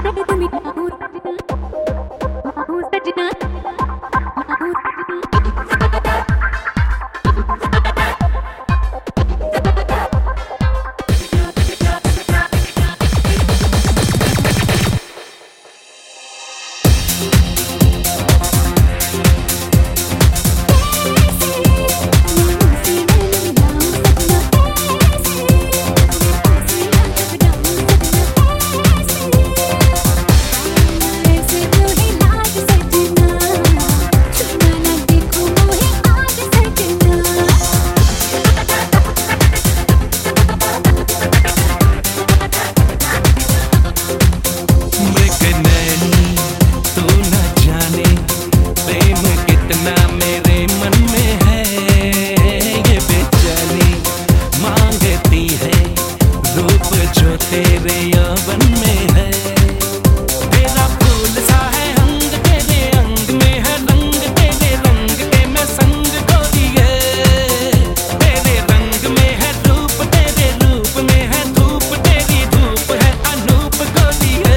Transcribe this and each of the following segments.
तेरे यौवन में है, तेरा फूल सा है अंग, तेरे अंग में है रंग, तेरे रंग के मैं संग गोरिए, तेरे रंग में है रूप, तेरे रूप में है धूप, तेरी धूप है अनूप गोरिए।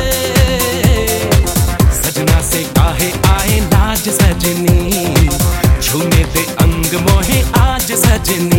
सजना से काहे आए लाज सजनी, छूने दे अंग मोहे आज सजनी।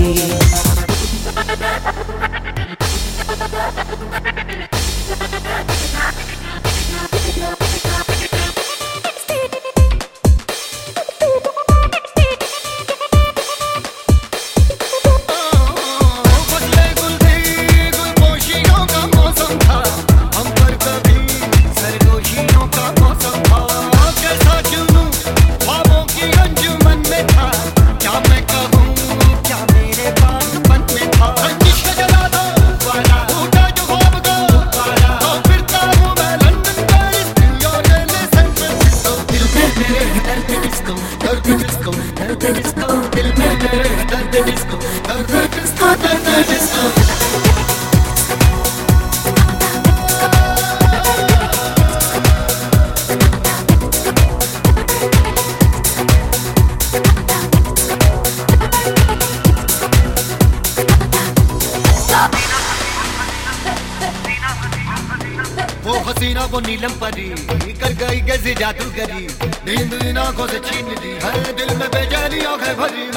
वो हसीना वो नीलम परी कर गई कैसी जादूगरी, नींद इन आंखों से छीन ली, हर दिल में बेचैनी आंखें भरी।